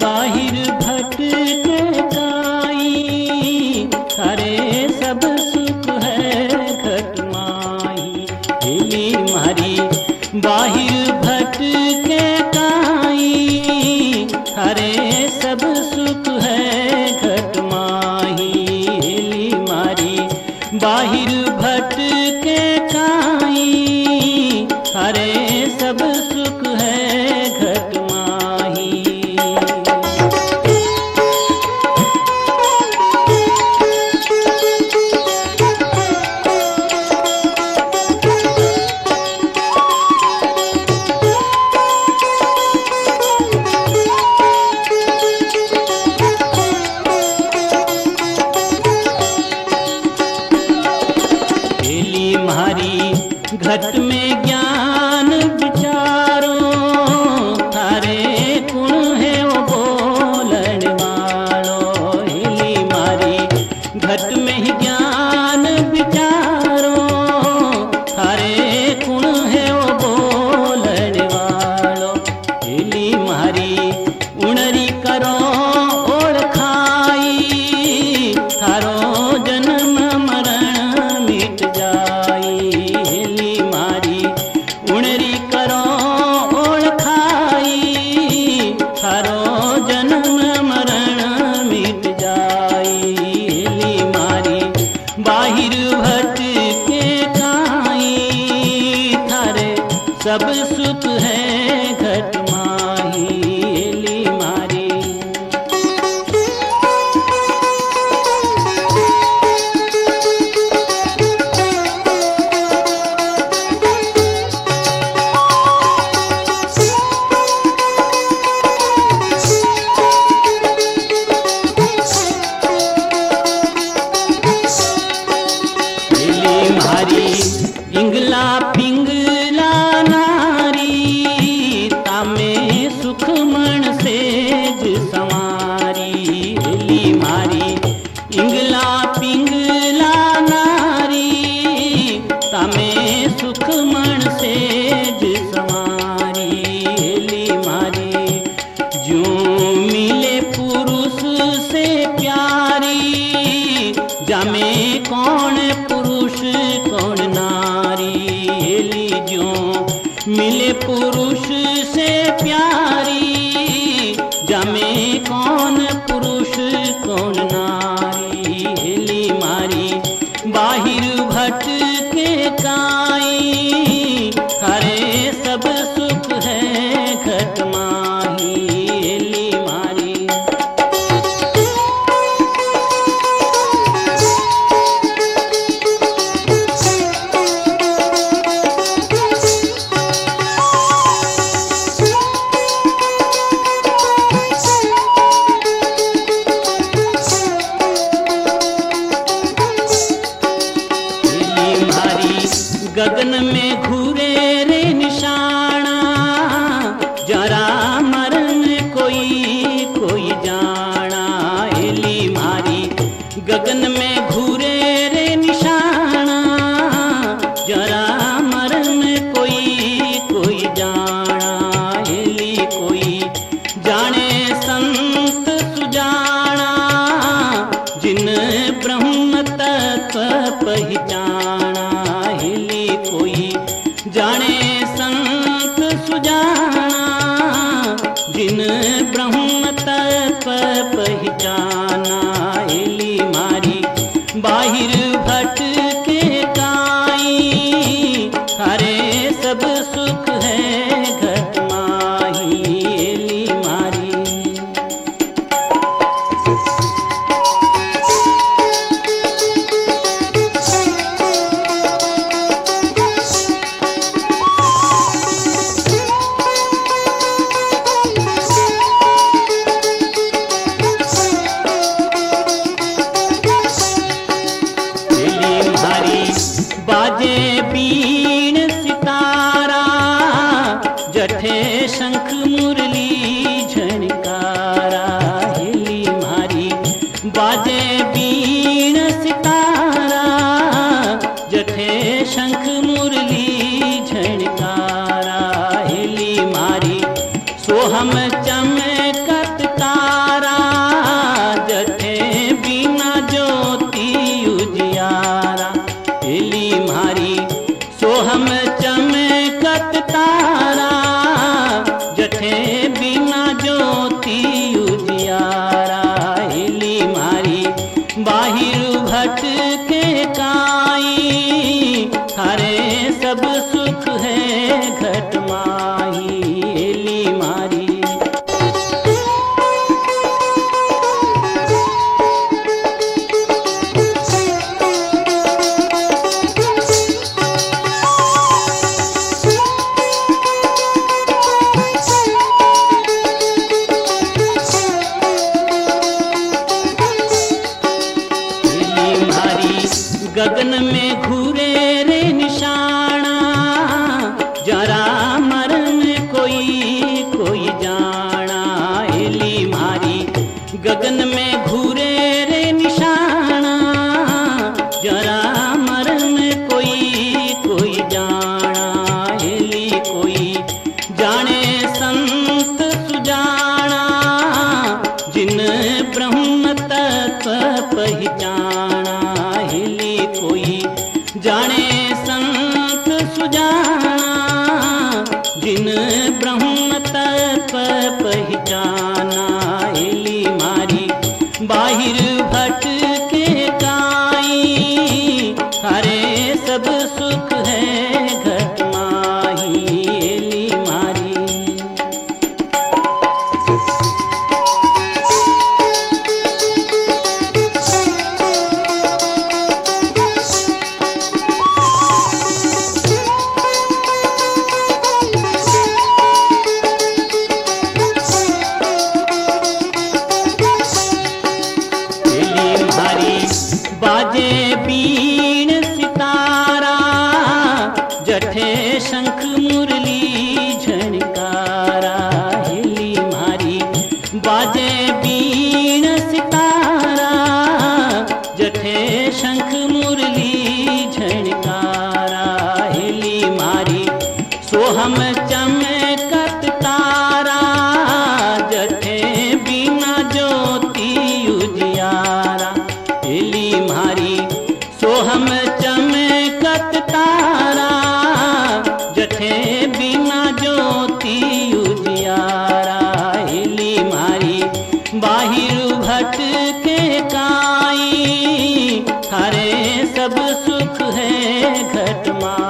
बाहिर भटके काई, थारे सब सुख है घट माही। हेली मारी बाहिर भटके काई, थारे सब सुख है घट माही। हेली मारी बाहिर भटके काई, थारे सब सुख है घट माही। घट में ज्ञान विचारो, थारे गुण है वो बोलन वालो। हेली मारी घट में ही ज्ञान विचारो, थारे गुण है वो बोलन वालो। हेली मारी उणरी करो ओळखाई, थारो जन्म मरण मिट जाई। उणरी करो ओळखाई, थारो जन्म मरण मिट जाई। हेली मारी बाहिर भटके काई, थारे सब सुख है घट माही। हेली मारी इंगला पिंगला नारी, तामे सुख मन सेज संवारी। हेली मारी इंगला पिंगला नारी, तामे सुख मन सेज संवारी। हेली मारी ज्यों मिले पुरुष से प्यारी, जामे कौन पुरुष कौन नारी। हेली ज्यों मिले पुरुष से प्यारी, जामे कौन पुरुष कौन नारी। हेली मारी बाहिर भटके काई, थारे सब सुख है घट माही। हेली मारी गगन में घूरे रे निशाना, जरा मरण कोई कोई जाना। हेली मारी गगन में घूरे रे निशाना, जरा मरण कोई कोई जाना। हेली कोई जाने संत सुजाना, जिन ब्रह्म तत्व पहचाना। कोई जाने संत सुजाना, जिन ब्रह्म तत्व पहचाना। हेली मारी बाहिर भटके काई, थारे सब सुख है घट माही। हेली मारी बाजे बीन सितारा, जठे शंख मुरली झनकारा। हेली मारी बाजे बीन सितारा, जठे शंख मुरली झनकारा। हेली मारी सोहम चमकत का गगन में घूरे रे निशाना, जरा मरण कोई कोई जाना। हेली मारी गगन में घूरे रे निशाना, जरा मरण कोई कोई जाना। हेली कोई जाने संत सुजाना, जिन ब्रह्म तत्व पहचाना। हेली कोई जाने संत सुजाना, जिन ब्रह्म तत्व पहचाना। हेली मारी बाहिर भटके काई, हरे सब सुख है घट माही। हेली मारी बाजे बीन सितारा, जठे शंख मुरली झनकारा। हेली मारी बाजे बीन सितारा, जठे शंख मुरली झनकारा। हेली मारी सोहम चमकत तारा, जठे बिना ज्योति उजियारा। हेली मारी सोहम चमकत तारा, जठे बिना ज्योति उजियारा। हेली मारी बाहिर भटके काई, हरे सब सुख है घट माही।